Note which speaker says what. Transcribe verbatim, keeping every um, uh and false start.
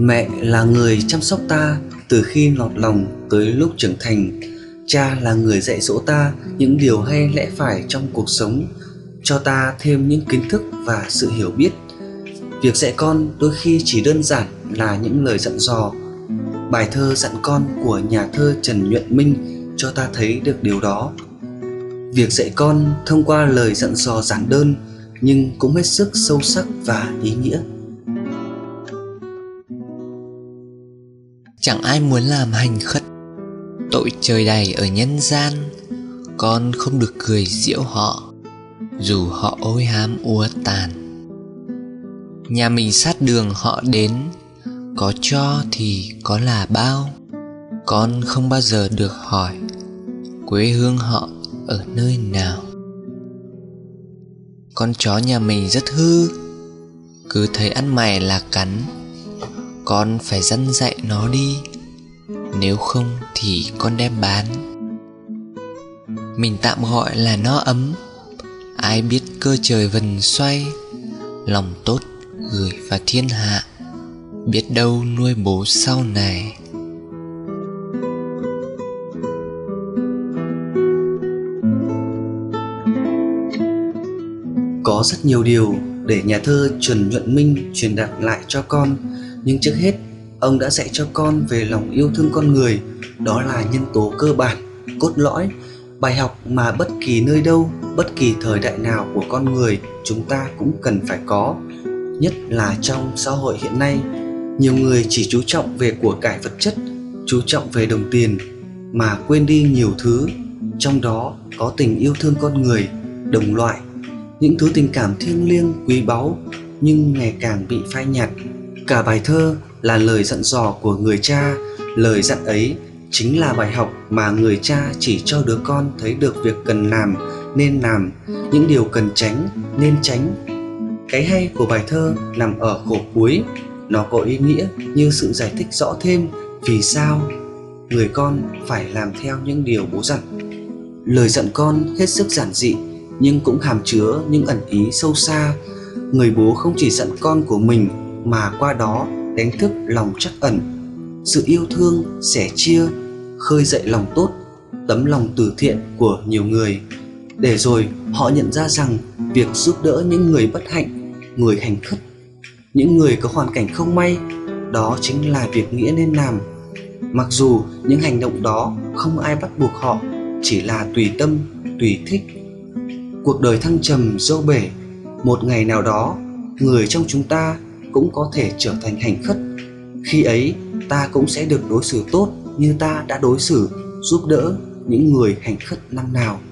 Speaker 1: Mẹ là người chăm sóc ta từ khi lọt lòng tới lúc trưởng thành. Cha là người dạy dỗ ta những điều hay lẽ phải trong cuộc sống, cho ta thêm những kiến thức và sự hiểu biết. Việc dạy con đôi khi chỉ đơn giản là những lời dặn dò. Bài thơ Dặn Con của nhà thơ Trần Nhuận Minh cho ta thấy được điều đó. Việc dạy con thông qua lời dặn dò giản đơn nhưng cũng hết sức sâu sắc và ý nghĩa.
Speaker 2: Chẳng ai muốn làm hành khất, tội trời đầy ở nhân gian. Con không được cười giễu họ, dù họ ôi hám úa tàn. Nhà mình sát đường họ đến, có cho thì có là bao. Con không bao giờ được hỏi quê hương họ ở nơi nào. Con chó nhà mình rất hư, cứ thấy ăn mày là cắn. Con phải dăn dạy nó đi, nếu không thì con đem bán. Mình tạm gọi là nó ấm, ai biết cơ trời vần xoay. Lòng tốt gửi vào thiên hạ, biết đâu nuôi bố sau này.
Speaker 1: Có rất nhiều điều để nhà thơ Trần Nhuận Minh truyền đạt lại cho con, nhưng trước hết ông đã dạy cho con về lòng yêu thương con người. Đó là nhân tố cơ bản, cốt lõi, bài học mà bất kỳ nơi đâu, bất kỳ thời đại nào của con người chúng ta cũng cần phải có. Nhất là trong xã hội hiện nay, nhiều người chỉ chú trọng về của cải vật chất, chú trọng về đồng tiền mà quên đi nhiều thứ, trong đó có tình yêu thương con người, đồng loại, những thứ tình cảm thiêng liêng quý báu nhưng ngày càng bị phai nhạt. Cả bài thơ là lời dặn dò của người cha. Lời dặn ấy chính là bài học mà người cha chỉ cho đứa con thấy được việc cần làm nên làm, những điều cần tránh nên tránh. Cái hay của bài thơ nằm ở khổ cuối. Nó có ý nghĩa như sự giải thích rõ thêm vì sao người con phải làm theo những điều bố dặn. Lời dặn con hết sức giản dị nhưng cũng hàm chứa những ẩn ý sâu xa. Người bố không chỉ dặn con của mình mà qua đó đánh thức lòng trắc ẩn, sự yêu thương, sẻ chia, khơi dậy lòng tốt, tấm lòng từ thiện của nhiều người, để rồi họ nhận ra rằng việc giúp đỡ những người bất hạnh, người hành khất, những người có hoàn cảnh không may, đó chính là việc nghĩa nên làm. Mặc dù những hành động đó không ai bắt buộc họ, chỉ là tùy tâm, tùy thích. Cuộc đời thăng trầm dâu bể, một ngày nào đó người trong chúng ta cũng có thể trở thành hành khất. Khi ấy ta cũng sẽ được đối xử tốt như ta đã đối xử, giúp đỡ những người hành khất năm nào.